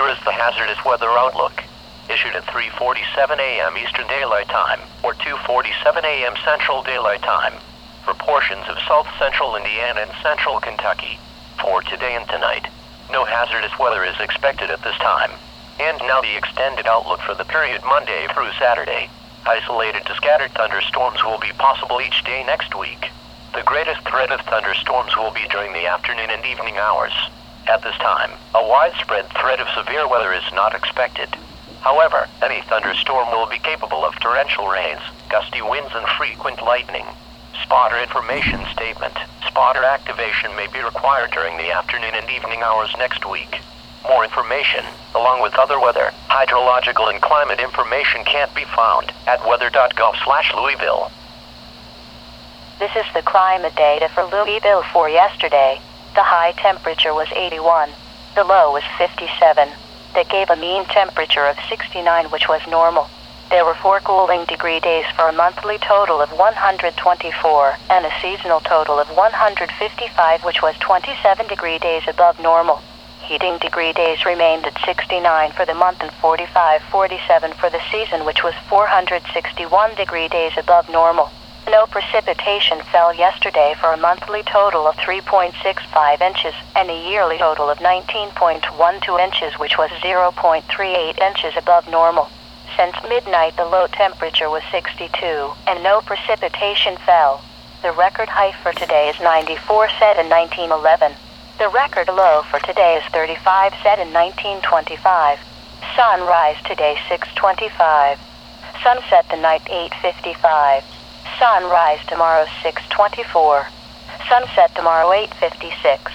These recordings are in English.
is the hazardous weather outlook, issued at 3:47 a.m. Eastern Daylight Time, or 2:47 a.m. Central Daylight Time, for portions of South Central Indiana and Central Kentucky. For today and tonight, no hazardous weather is expected at this time. And now the extended outlook for the period Monday through Saturday. Isolated to scattered thunderstorms will be possible each day next week. The greatest threat of thunderstorms will be during the afternoon and evening hours. At this time, a widespread threat of severe weather is not expected. However, any thunderstorm will be capable of torrential rains, gusty winds, and frequent lightning. Spotter information statement. Spotter activation may be required during the afternoon and evening hours next week. More information, along with other weather, hydrological, and climate information can't be found at weather.gov/Louisville. This is the climate data for Louisville for yesterday. The high temperature was 81. The low was 57. That gave a mean temperature of 69, which was normal. There were 4 cooling degree days for a monthly total of 124, and a seasonal total of 155, which was 27 degree days above normal. Heating degree days remained at 69 for the month and 47 for the season, which was 461 degree days above normal. No precipitation fell yesterday for a monthly total of 3.65 inches and a yearly total of 19.12 inches, which was 0.38 inches above normal. Since midnight, the low temperature was 62 and no precipitation fell. The record high for today is 94, set in 1911. The record low for today is 35, set in 1925. Sunrise today 6:25. Sunset tonight 8:55. Sunrise tomorrow 6:24. Sunset tomorrow 8:56.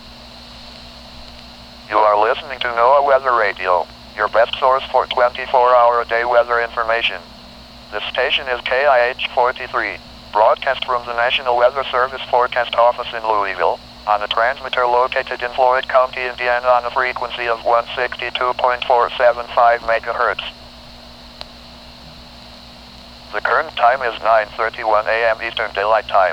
You are listening to NOAA Weather Radio, your best source for 24-hour-a-day weather information. This station is KIH 43, broadcast from the National Weather Service Forecast Office in Louisville, on a transmitter located in Floyd County, Indiana, on a frequency of 162.475 MHz. The current time is 9:31 a.m. Eastern Daylight Time.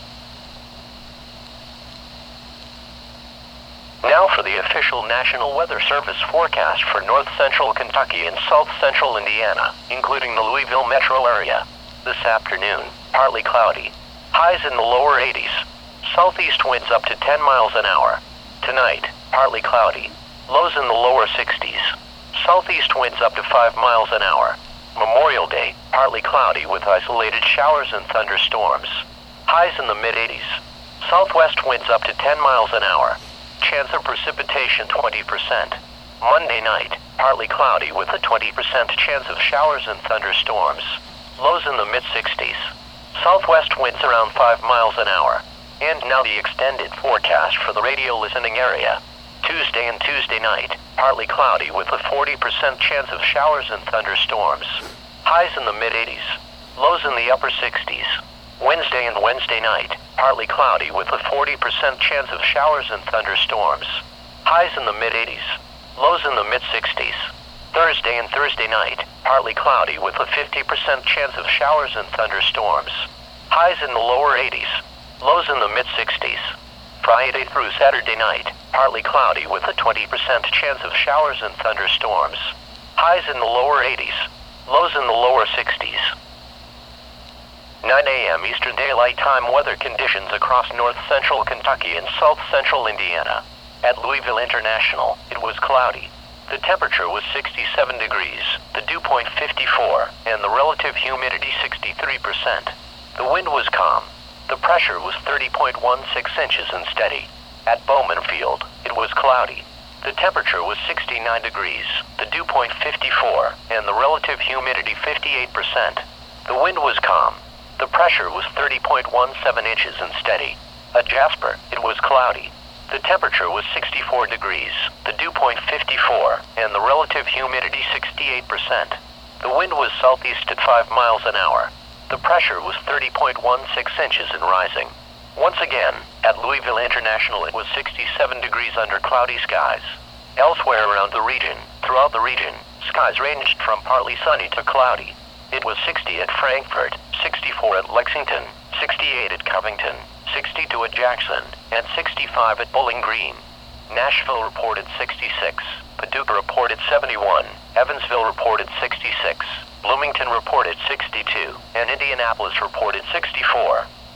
Now for the official National Weather Service forecast for North Central Kentucky and South Central Indiana, including the Louisville metro area. This afternoon, partly cloudy. Highs in the lower 80s. Southeast winds up to 10 miles an hour. Tonight, partly cloudy. Lows in the lower 60s. Southeast winds up to 5 miles an hour. Memorial Day, partly cloudy with isolated showers and thunderstorms. Highs in the mid-80s. Southwest winds up to 10 miles an hour. Chance of precipitation 20%. Monday night, partly cloudy with a 20% chance of showers and thunderstorms. Lows in the mid-60s. Southwest winds around 5 miles an hour. And now the extended forecast for the radio listening area. Tuesday and Tuesday night, partly cloudy with a 40% chance of showers and thunderstorms. Highs in the mid-80s. Lows in the upper 60s. Wednesday and Wednesday night, partly cloudy with a 40% chance of showers and thunderstorms. Highs in the mid-80s. Lows in the mid-60s. Thursday and Thursday night, partly cloudy with a 50% chance of showers and thunderstorms. Highs in the lower 80s. Lows in the mid-60s. Friday through Saturday night, partly cloudy with a 20% chance of showers and thunderstorms. Highs in the lower 80s. Lows in the lower 60s. 9 a.m. Eastern Daylight Time weather conditions across North Central Kentucky and South Central Indiana. At Louisville International, it was cloudy. The temperature was 67 degrees, the dew point 54, and the relative humidity 63%. The wind was calm. The pressure was 30.16 inches and steady. At Bowman Field, it was cloudy. The temperature was 69 degrees, the dew point 54, and the relative humidity 58%. The wind was calm. The pressure was 30.17 inches and steady. At Jasper, it was cloudy. The temperature was 64 degrees, the dew point 54, and the relative humidity 68%. The wind was southeast at 5 miles an hour. The pressure was 30.16 inches and rising. Once again, at Louisville International, it was 67 degrees under cloudy skies. Elsewhere around the region, throughout the region, skies ranged from partly sunny to cloudy. It was 60 at Frankfort, 64 at Lexington, 68 at Covington, 62 at Jackson, and 65 at Bowling Green. Nashville reported 66. Paducah reported 71. Evansville reported 66. Bloomington reported 62. And Indianapolis reported 64.